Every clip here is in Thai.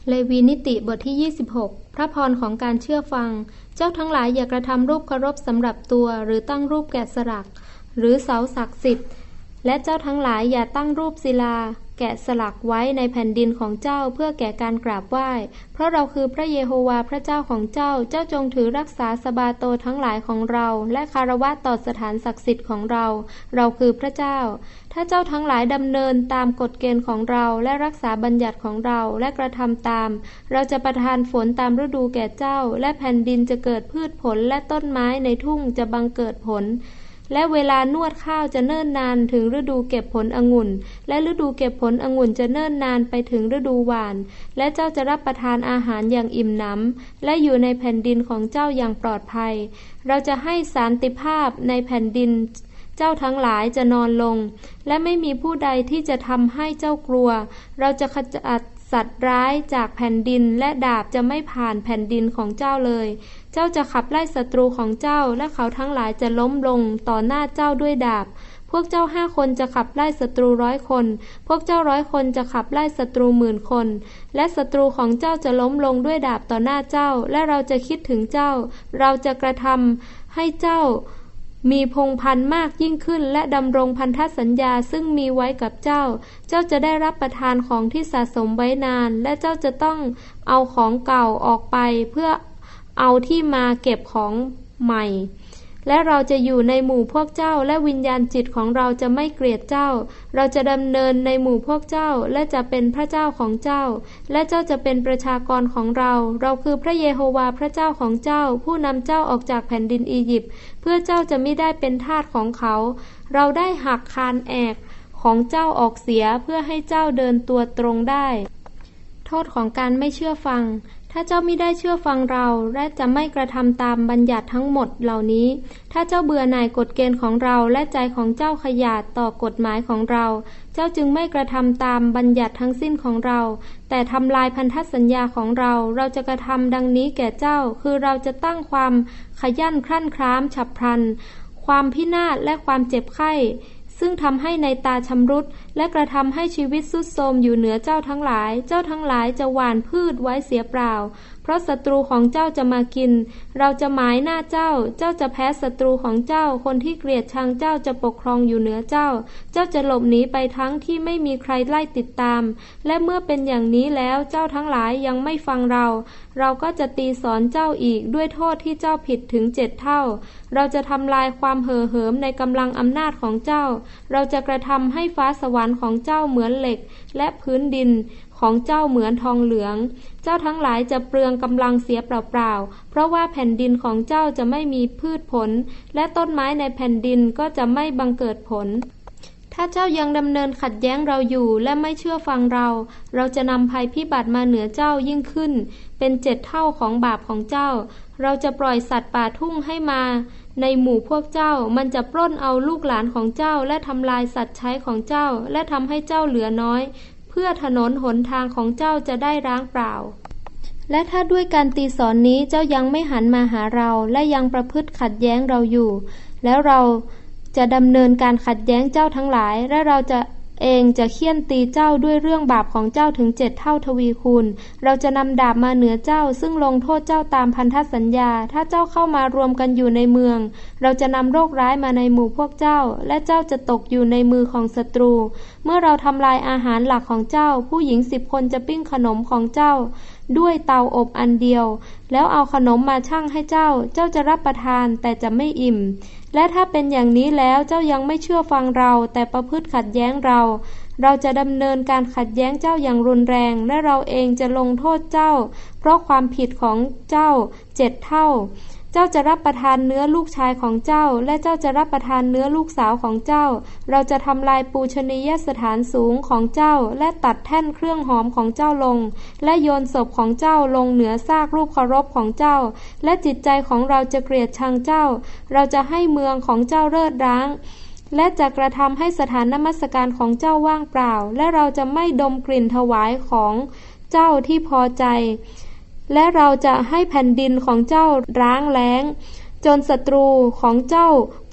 เลวีนิติบทที่26พระพรของการเชื่อฟังเจ้าทั้งหลายอย่ากระทำรูปเคารพสำหรับตัวหรือตั้งรูปแกะสลักหรือเสาศักดิ์สิทธิ์และเจ้าทั้งหลายอย่าตั้งรูปศิลาแกะสลักไว้ในแผ่นดินของเจ้าเพื่อแก่การกราบไหว้เพราะเราคือพระเยโฮวาห์พระเจ้าของเจ้าเจ้าจงถือรักษาสะบาโตทั้งหลายของเราและคารวะต่อสถานศักดิ์สิทธิ์ของเราเราคือพระเจ้าถ้าเจ้าทั้งหลายดำเนินตามกฎเกณฑ์ของเราและรักษาบัญญัติของเราและกระทำตามเราจะประทานฝนตามฤดูแก่เจ้าและแผ่นดินจะเกิดพืชผลและต้นไม้ในทุ่งจะบังเกิดผลและเวลานวดข้าวจะเนิ่นนานถึงฤดูเก็บผลองุ่นและฤดูเก็บผลองุ่นจะเนิ่นนานไปถึงฤดูหว่านและเจ้าจะรับประทานอาหารอย่างอิ่มหนำและอยู่ในแผ่นดินของเจ้าอย่างปลอดภัยเราจะให้สันติภาพในแผ่นดินเจ้าทั้งหลายจะนอนลงและไม่มีผู้ใดที่จะทำให้เจ้ากลัวเราจะขจัดสัตว์ร้ายจากแผ่นดินและดาบจะไม่ผ่านแผ่นดินของเจ้าเลยเจ้าจะขับไล่ศัตรูของเจ้าและเขาทั้งหลายจะล้มลงต่อหน้าเจ้าด้วยดาบพวกเจ้า5 คนจะขับไล่ศัตรู100 คนพวกเจ้า100 คนจะขับไล่ศัตรู10,000 คนและศัตรูของเจ้าจะล้มลงด้วยดาบต่อหน้าเจ้าและเราจะคิดถึงเจ้าเราจะกระทำให้เจ้ามีพงศ์พันธุ์มากยิ่งขึ้นและดำรงพันธสัญญาซึ่งมีไว้กับเจ้าเจ้าจะได้รับประทานของที่สะสมไว้นานและเจ้าจะต้องเอาของเก่าออกไปเพื่อเอาที่มาเก็บของใหม่และเราจะอยู่ในหมู่พวกเจ้าและวิญญาณจิตของเราจะไม่เกลียดเจ้าเราจะดำเนินในหมู่พวกเจ้าและจะเป็นพระเจ้าของเจ้าและเจ้าจะเป็นประชากรของเราเราคือพระเยโฮวาห์พระเจ้าของเจ้าผู้นำเจ้าออกจากแผ่นดินอียิปต์เพื่อเจ้าจะไม่ได้เป็นทาสของเขาเราได้หักคานแอกของเจ้าออกเสียเพื่อให้เจ้าเดินตัวตรงได้โทษของการไม่เชื่อฟังถ้าเจ้ามิได้เชื่อฟังเราและจะไม่กระทำตามบัญญัติทั้งหมดเหล่านี้ถ้าเจ้าเบื่อหน่ายกฎเกณฑ์ของเราและใจของเจ้าขยาดต่อกฎหมายของเราเจ้าจึงไม่กระทำตามบัญญัติทั้งสิ้นของเราแต่ทำลายพันธสัญญาของเราเราจะกระทำดังนี้แก่เจ้าคือเราจะตั้งความขยันครั่นคร้ามฉับพลันความพินาศและความเจ็บไข้ซึ่งทำให้ในตาชำรุดและกระทำให้ชีวิตทรุดโทรมอยู่เหนือเจ้าทั้งหลายเจ้าทั้งหลายจะหว่านพืชไว้เสียเปล่าเพราะศัตรูของเจ้าจะมากินเราจะหมายหน้าเจ้าเจ้าจะแพ้ศัตรูของเจ้าคนที่เกลียดชังเจ้าจะปกครองอยู่เหนือเจ้าเจ้าจะหลบหนีไปทั้งที่ไม่มีใครไล่ติดตามและเมื่อเป็นอย่างนี้แล้วเจ้าทั้งหลายยังไม่ฟังเราก็จะตีสอนเจ้าอีกด้วยโทษที่เจ้าผิดถึง7 เท่าเราจะทำลายความเห่อเหิมในกำลังอำนาจของเจ้าเราจะกระทำให้ฟ้าสวรรค์ของเจ้าเหมือนเหล็กและพื้นดินของเจ้าเหมือนทองเหลืองเจ้าทั้งหลายจะเปลืองกำลังเสียเปล่าๆเพราะว่าแผ่นดินของเจ้าจะไม่มีพืชผลและต้นไม้ในแผ่นดินก็จะไม่บังเกิดผลถ้าเจ้ายังดำเนินขัดแย้งเราอยู่และไม่เชื่อฟังเราจะนำภัยพิบัติมาเหนือเจ้ายิ่งขึ้นเป็น7 เท่าของบาปของเจ้าเราจะปล่อยสัตว์ป่าทุ่งให้มาในหมู่พวกเจ้ามันจะปล้นเอาลูกหลานของเจ้าและทำลายสัตว์ใช้ของเจ้าและทำให้เจ้าเหลือน้อยเพื่อถนนหนทางของเจ้าจะได้ร้างเปล่าและถ้าด้วยการตีสอนนี้เจ้ายังไม่หันมาหาเราและยังประพฤติขัดแย้งเราอยู่แล้วเราจะดำเนินการขัดแย้งเจ้าทั้งหลายและเราจะเฆี่ยนตีเจ้าด้วยเรื่องบาปของเจ้าถึง7 เท่าทวีคูณเราจะนำดาบมาเหนือเจ้าซึ่งลงโทษเจ้าตามพันธสัญญาถ้าเจ้าเข้ามารวมกันอยู่ในเมืองเราจะนำโรคร้ายมาในหมู่พวกเจ้าและเจ้าจะตกอยู่ในมือของศัตรูเมื่อเราทำลายอาหารหลักของเจ้าผู้หญิง10 คนจะปิ้งขนมของเจ้าด้วยเตาอบอันเดียวแล้วเอาขนมมาชั่งให้เจ้าจะรับประทานแต่จะไม่อิ่มและถ้าเป็นอย่างนี้แล้วเจ้ายังไม่เชื่อฟังเราแต่ประพฤติขัดแย้งเราจะดำเนินการขัดแย้งเจ้าอย่างรุนแรงและเราเองจะลงโทษเจ้าเพราะความผิดของเจ้า7 เท่าเจ้าจะรับประทานเนื้อลูกชายของเจ้าและเจ้าจะรับประทานเนื้อลูกสาวของเจ้าเราจะทำลายปูชนียสถานสูงของเจ้าและตัดแท่นเครื่องหอมของเจ้าลงและโยนศพของเจ้าลงเหนือซากรูปเคารพของเจ้าและจิตใจของเราจะเกลียดชังเจ้าเราจะให้เมืองของเจ้าเลิศร้างและจะกระทำให้สถานนมัสการของเจ้าว่างเปล่าและเราจะไม่ดมกลิ่นถวายของเจ้าที่พอใจและเราจะให้แผ่นดินของเจ้าร้างแล้งจนศัตรูของเจ้าผ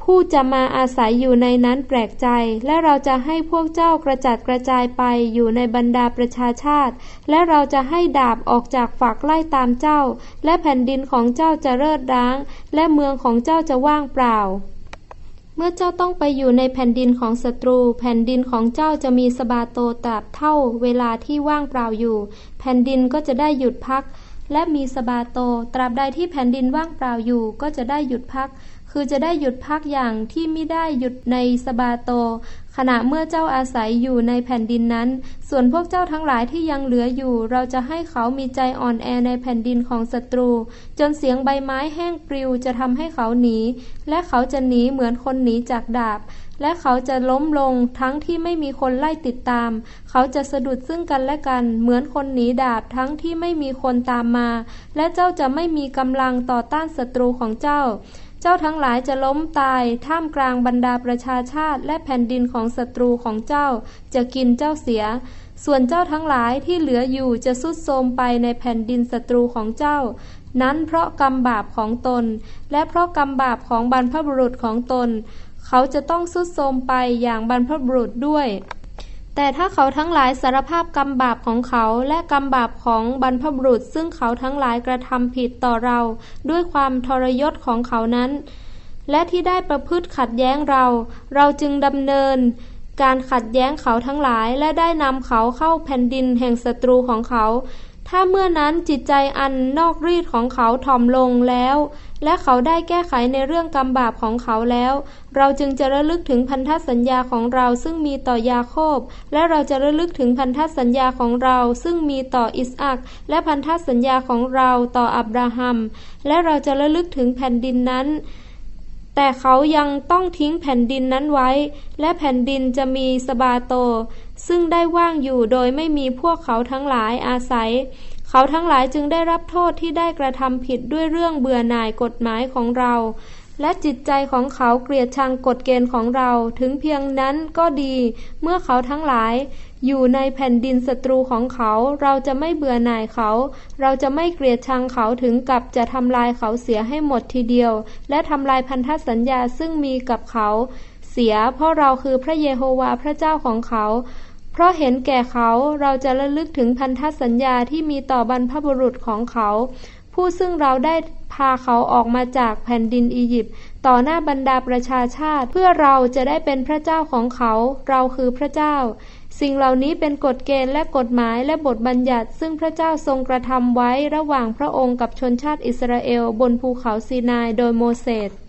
ผู้จะมาอาศัยอยู่ในนั้นแปลกใจและเราจะให้พวกเจ้ากระจัดกระจายไปอยู่ในบรรดาประชาชาติและเราจะให้ดาบออกจากฝักไล่ตามเจ้าและแผ่นดินของเจ้าจะเริดร้างและเมืองของเจ้าจะว่างเปล่าเมื่อเจ้าต้องไปอยู่ในแผ่นดินของศัตรูแผ่นดินของเจ้าจะมีสบาโตตราบเท่าเวลาที่ว่างเปล่าอยู่แผ่นดินก็จะได้หยุดพักและมีสบาโตตราบใดที่แผ่นดินว่างเปล่าอยู่ก็จะได้หยุดพักคือจะได้หยุดพักอย่างที่ไม่ได้หยุดในสบาโตขณะเมื่อเจ้าอาศัยอยู่ในแผ่นดินนั้นส่วนพวกเจ้าทั้งหลายที่ยังเหลืออยู่เราจะให้เขามีใจอ่อนแอในแผ่นดินของศัตรูจนเสียงใบไม้แห้งปลิวจะทำให้เขาหนีและเขาจะหนีเหมือนคนหนีจากดาบและเขาจะล้มลงทั้งที่ไม่มีคนไล่ติดตามเขาจะสะดุดซึ่งกันและกันเหมือนคนหนีดาบทั้งที่ไม่มีคนตามมาและเจ้าจะไม่มีกำลังต่อต้านศัตรูของเจ้าเจ้าทั้งหลายจะล้มตายท่ามกลางบรรดาประชาชาติและแผ่นดินของศัตรูของเจ้าจะกินเจ้าเสียส่วนเจ้าทั้งหลายที่เหลืออยู่จะทรุดโทรมไปในแผ่นดินศัตรูของเจ้านั้นเพราะกรรมบาปของตนและเพราะกรรมบาปของบรรพบุรุษของตนเขาจะต้องทรุดโทรมไปอย่างบรรพบุรุษด้วยแต่ถ้าเขาทั้งหลายสารภาพกรรมบาปของเขาและกรรมบาปของบรรพบุรุษซึ่งเขาทั้งหลายกระทำผิดต่อเราด้วยความทรยศของเขานั้นและที่ได้ประพฤติขัดแย้งเราจึงดำเนินการขัดแย้งเขาทั้งหลายและได้นำเขาเข้าแผ่นดินแห่งศัตรูของเขาถ้าเมื่อนั้นจิตใจอันนอกรีดของเขาถ่อมลงแล้วและเขาได้แก้ไขในเรื่องกรรมบาปของเขาแล้วเราจึงจะระลึกถึงพันธสัญญาของเราซึ่งมีต่อยาโคบและเราจะระลึกถึงพันธสัญญาของเราซึ่งมีต่ออิสอัคและพันธสัญญาของเราต่ออับราฮัมและเราจะระลึกถึงแผ่นดินนั้นแต่เขายังต้องทิ้งแผ่นดินนั้นไว้และแผ่นดินจะมีสบาโตซึ่งได้ว่างอยู่โดยไม่มีพวกเขาทั้งหลายอาศัยเขาทั้งหลายจึงได้รับโทษที่ได้กระทำผิดด้วยเรื่องเบื่อหน่ายกฎหมายของเราและจิตใจของเขาเกลียดชังกฎเกณฑ์ของเราถึงเพียงนั้นก็ดีเมื่อเขาทั้งหลายอยู่ในแผ่นดินศัตรูของเขาเราจะไม่เบื่อหน่ายเขาเราจะไม่เกลียดชังเขาถึงกับจะทำลายเขาเสียให้หมดทีเดียวและทำลายพันธสัญญาซึ่งมีกับเขาเสียเพราะเราคือพระเยโฮวาห์พระเจ้าของเขาเพราะเห็นแก่เขาเราจะระลึกถึงพันธสัญญาที่มีต่อบรรพบุรุษของเขาผู้ซึ่งเราได้พาเขาออกมาจากแผ่นดินอียิปต์ต่อหน้าบรรดาประชาชาติเพื่อเราจะได้เป็นพระเจ้าของเขาเราคือพระเจ้าสิ่งเหล่านี้เป็นกฎเกณฑ์และกฎหมายและบทบัญญัติซึ่งพระเจ้าทรงกระทำไว้ระหว่างพระองค์กับชนชาติอิสราเอลบนภูเขาซีนายโดยโมเสส